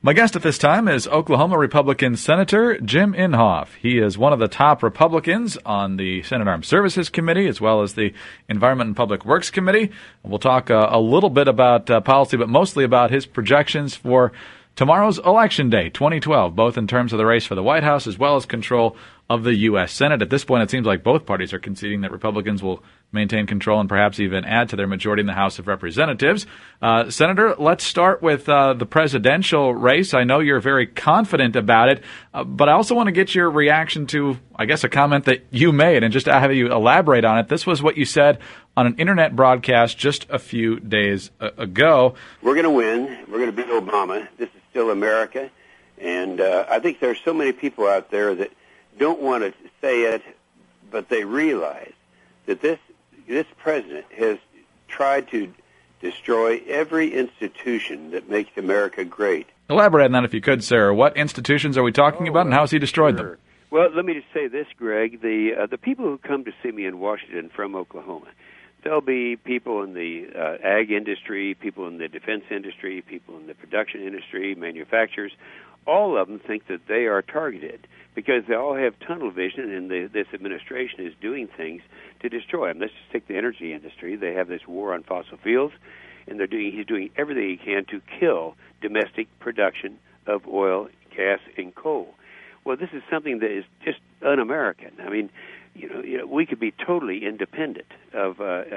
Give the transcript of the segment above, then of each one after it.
My guest at this time is Oklahoma Republican Senator Jim Inhofe. He is one of the top Republicans on the Senate Armed Services Committee as well as the Environment and Public Works Committee. We'll talk a little bit about policy, but mostly about his projections for tomorrow's Election Day, 2012, both in terms of the race for the White House as well as control of the U.S. Senate. At this point, it seems like both parties are conceding that Republicans will maintain control and perhaps even add to their majority in the House of Representatives. Senator, let's start with the presidential race. I know you're very confident about it, but I also want to get your reaction to, I guess, a comment that you made and just to have you elaborate on it. This was what you said on an internet broadcast just a few days ago. We're going to win. We're going to beat Obama. This is still America. And I think there's so many people out there that don't want to say it, but they realize that this president has tried to destroy every institution that makes America great. Elaborate on that if you could, sir. What institutions are we talking about, and how has he destroyed them? Well, let me just say this, Greg. The people who come to see me in Washington from Oklahoma, there'll be people in the ag industry, people in the defense industry, people in the production industry, manufacturers. All of them think that they are targeted because they all have tunnel vision, and this administration is doing things to destroy them. Let's just take the energy industry. They have this war on fossil fuels, and he's doing everything he can to kill domestic production of oil, gas, and coal. Well, this is something that is just un-American. I mean, you know, we could be totally independent of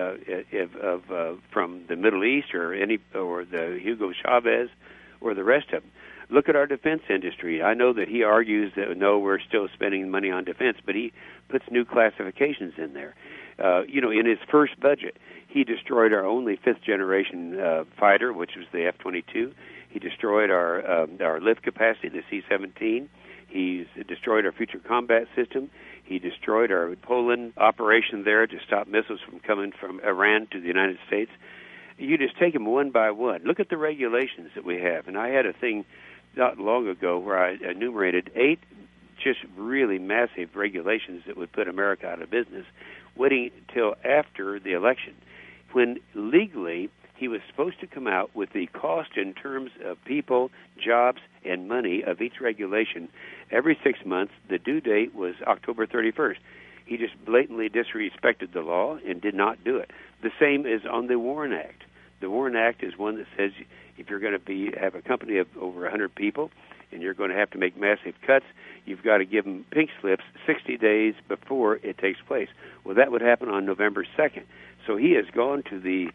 from the Middle East or the Hugo Chavez or the rest of them. Look at our defense industry. I know that he argues that, no, we're still spending money on defense, but he puts new classifications in there. In his first budget, he destroyed our only fifth-generation fighter, which was the F-22. He destroyed our lift capacity, the C-17. He's destroyed our future combat system. He destroyed our Poland operation there to stop missiles from coming from Iran to the United States. You just take them one by one. Look at the regulations that we have. And I had a thing not long ago where I enumerated 8 just really massive regulations that would put America out of business, waiting till after the election, when legally he was supposed to come out with the cost in terms of people, jobs, and money of each regulation every 6 months. The due date was October 31st. He just blatantly disrespected the law and did not do it. The same is on the Warren Act. The Warren Act is one that says if you're going to have a company of over 100 people and you're going to have to make massive cuts, you've got to give them pink slips 60 days before it takes place. Well, that would happen on November 2nd. So he has gone to the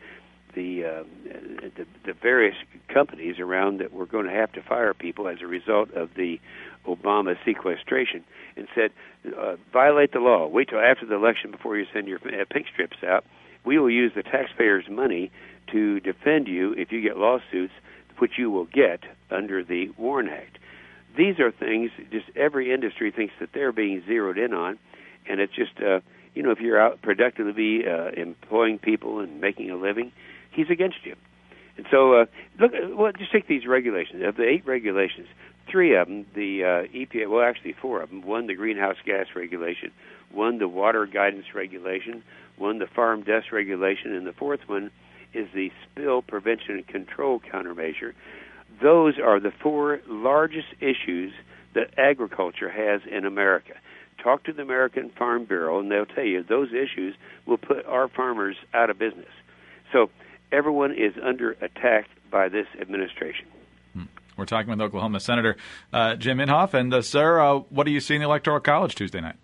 various companies around that we're going to have to fire people as a result of the Obama sequestration and said, violate the law. Wait till after the election before you send your pink strips out. We will use the taxpayers' money to defend you if you get lawsuits, which you will get under the Warren Act. These are things just every industry thinks that they're being zeroed in on, and it's just, if you're out productively employing people and making a living, he's against you. And so, just take these regulations. Of the 8 regulations, 3 of them, the EPA, well, actually 4 of them. 1, the greenhouse gas regulation. 1, the water guidance regulation. 1, the farm dust regulation. And the 4th one is the spill prevention and control countermeasure. Those are the 4 largest issues that agriculture has in America. Talk to the American Farm Bureau, and they'll tell you those issues will put our farmers out of business. So everyone is under attack by this administration. We're talking with Oklahoma Senator Jim Inhofe. And, sir, what do you see in the Electoral College Tuesday night?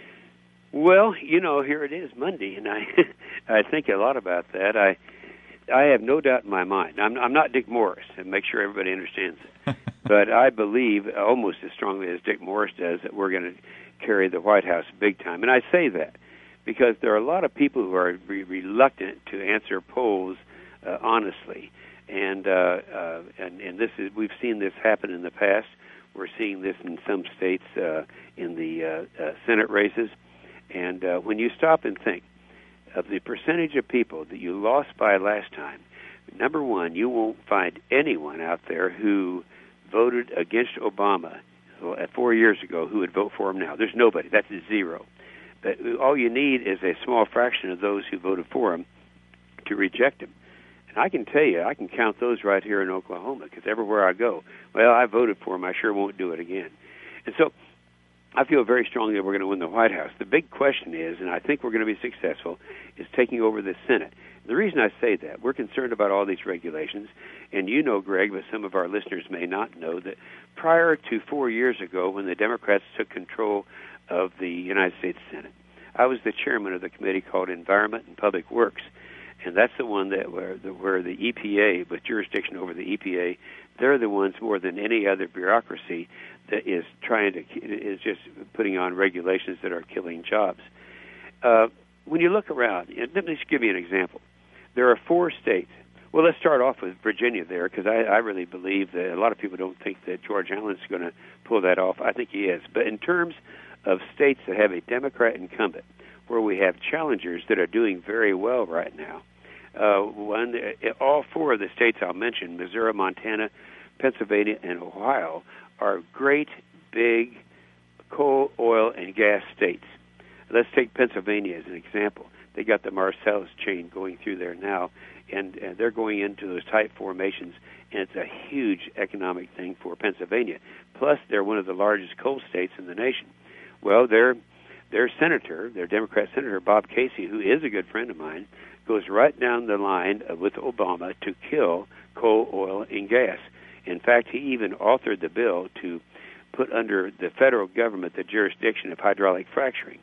Well, here it is, Monday, and I think a lot about that. I have no doubt in my mind. I'm not Dick Morris, and make sure everybody understands it. But I believe almost as strongly as Dick Morris does that we're going to carry the White House big time. And I say that because there are a lot of people who are reluctant to answer polls honestly. And this is, we've seen this happen in the past. We're seeing this in some states in the Senate races. And when you stop and think of the percentage of people that you lost by last time, number one, you won't find anyone out there who voted against Obama 4 years ago who would vote for him now. There's nobody. That's a 0. But all you need is a small fraction of those who voted for him to reject him. And I can tell you, I can count those right here in Oklahoma, because everywhere I go, well, I voted for him. I sure won't do it again. And so I feel very strongly that we're going to win the White House. The big question is, and I think we're going to be successful, is taking over the Senate. The reason I say that, we're concerned about all these regulations, and you know, Greg, but some of our listeners may not know, that prior to 4 years ago, when the Democrats took control of the United States Senate, I was the chairman of the committee called Environment and Public Works, and that's the one that where the EPA, with jurisdiction over the EPA, they're the ones more than any other bureaucracy that is just putting on regulations that are killing jobs. When you look around, let me just give you an example. There are 4 states. Well, let's start off with Virginia there, because I really believe that a lot of people don't think that George Allen's going to pull that off. I think he is. But in terms of states that have a Democrat incumbent, where we have challengers that are doing very well right now, all 4 of the states I'll mention, Missouri, Montana, Pennsylvania, and Ohio, are great, big coal, oil, and gas states. Let's take Pennsylvania as an example. They got the Marcellus chain going through there now, and they're going into those tight formations, and it's a huge economic thing for Pennsylvania. Plus, they're one of the largest coal states in the nation. Well, their senator, their Democrat senator, Bob Casey, who is a good friend of mine, goes right down the line with Obama to kill coal, oil, and gas. In fact, he even authored the bill to put under the federal government the jurisdiction of hydraulic fracturing.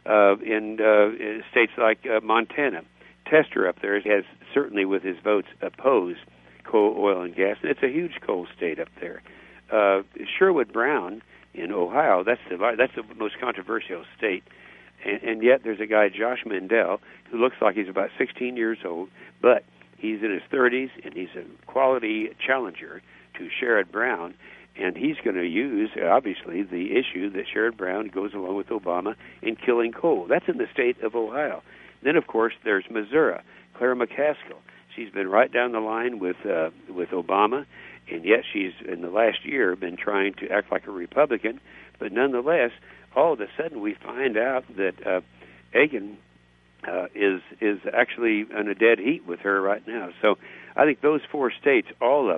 In states like Montana, Tester up there has certainly, with his votes, opposed coal, oil, and gas, and it's a huge coal state up there. Sherwood Brown in Ohio, that's the most controversial state, and yet there's a guy, Josh Mandel, who looks like he's about 16 years old, but he's in his 30s, and he's a quality challenger to Sherrod Brown, and he's going to use, obviously, the issue that Sherrod Brown goes along with Obama in killing coal. That's in the state of Ohio. Then, of course, there's Missouri, Claire McCaskill. She's been right down the line with Obama, and yet she's, in the last year, been trying to act like a Republican. But nonetheless, all of a sudden we find out that Agin is actually in a dead heat with her right now. So I think those 4 states, all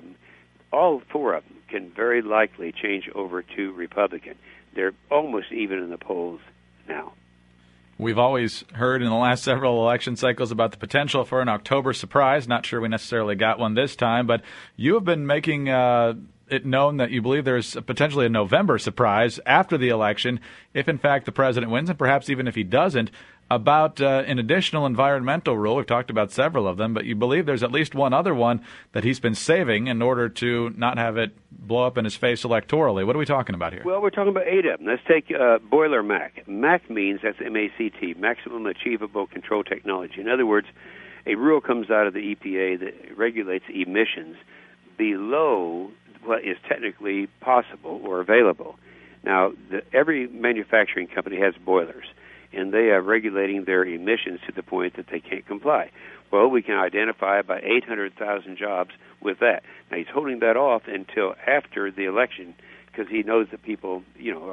4 of them, can very likely change over to Republican. They're almost even in the polls now. We've always heard in the last several election cycles about the potential for an October surprise. Not sure we necessarily got one this time, but you have been making it known that you believe there's potentially a November surprise after the election, if in fact the president wins, and perhaps even if he doesn't, about an additional environmental rule. We've talked about several of them, but you believe there's at least one other one that he's been saving in order to not have it blow up in his face electorally. What are we talking about here? Well, we're talking about 8 of them. Let's take Boiler MAC. MAC means, that's M-A-C-T, Maximum Achievable Control Technology. In other words, a rule comes out of the EPA that regulates emissions below what is technically possible or available. Now, every manufacturing company has boilers, and they are regulating their emissions to the point that they can't comply. Well, we can identify about 800,000 jobs with that. Now, he's holding that off until after the election because he knows that people,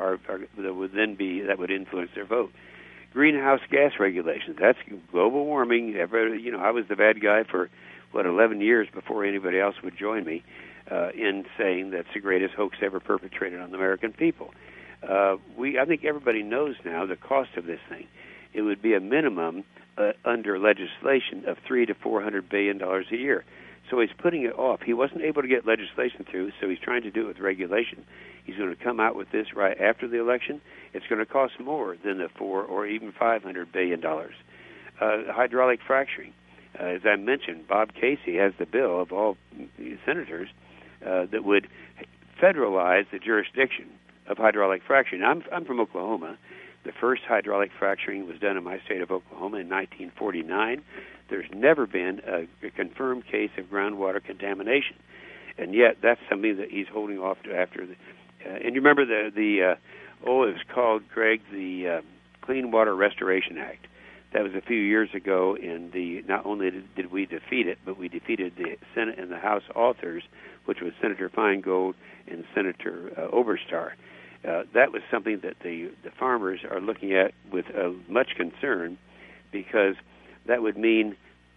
that would influence their vote. Greenhouse gas regulations, that's global warming. I was the bad guy for, 11 years before anybody else would join me in saying that's the greatest hoax ever perpetrated on the American people. I think everybody knows now the cost of this thing. It would be a minimum under legislation of $300 to $400 billion a year. So he's putting it off. He wasn't able to get legislation through, so he's trying to do it with regulation. He's going to come out with this right after the election. It's going to cost more than the $400 or even $500 billion. Hydraulic fracturing. As I mentioned, Bob Casey has the bill of all senators that would federalize the jurisdiction of hydraulic fracturing. I'm from Oklahoma. The first hydraulic fracturing was done in my state of Oklahoma in 1949. There's never been a confirmed case of groundwater contamination, and yet that's something that he's holding off to after. And you remember it was called, Greg, the Clean Water Restoration Act. That was a few years ago, and not only did we defeat it, but we defeated the Senate and the House authors, which was Senator Feingold and Senator Oberstar. That was something that the farmers are looking at with much concern, because that would mean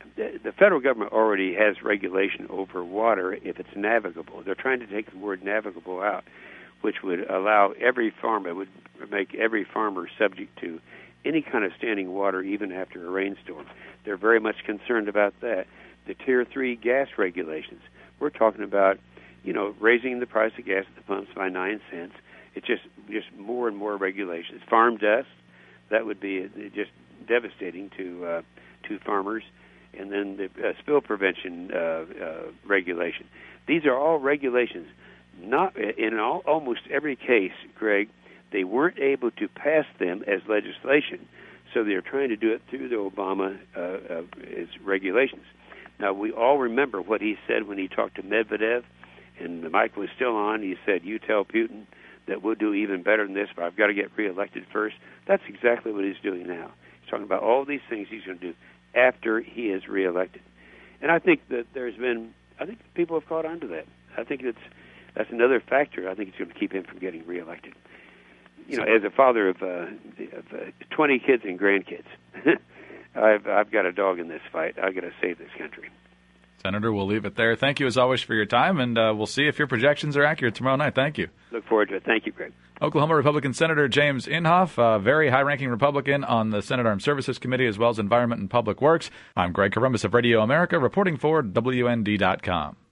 the federal government already has regulation over water if it's navigable. They're trying to take the word navigable out, which would allow every farmer, would make every farmer subject to any kind of standing water even after a rainstorm. They're very much concerned about that. The Tier 3 gas regulations, we're talking about, raising the price of gas at the pumps by 9 cents. It's just more and more regulations. Farm dust, that would be just devastating to farmers. And then the spill prevention regulation. These are all regulations. Not in almost every case, Greg, they weren't able to pass them as legislation, so they're trying to do it through the Obama regulations. Now, we all remember what he said when he talked to Medvedev, and the mic was still on. He said, "You tell Putin that we'll do even better than this, but I've got to get reelected first." That's exactly what he's doing now. He's talking about all these things he's going to do after he is reelected. And I think that I think people have caught on to that. I think that's another factor. I think it's going to keep him from getting reelected. As a father of 20 kids and grandkids, I've got a dog in this fight. I've got to save this country. Senator, we'll leave it there. Thank you as always for your time, and we'll see if your projections are accurate tomorrow night. Thank you. Look forward to it. Thank you, Greg. Oklahoma Republican Senator James Inhofe, a very high-ranking Republican on the Senate Armed Services Committee as well as Environment and Public Works. I'm Greg Corombos of Radio America, reporting for WND.com.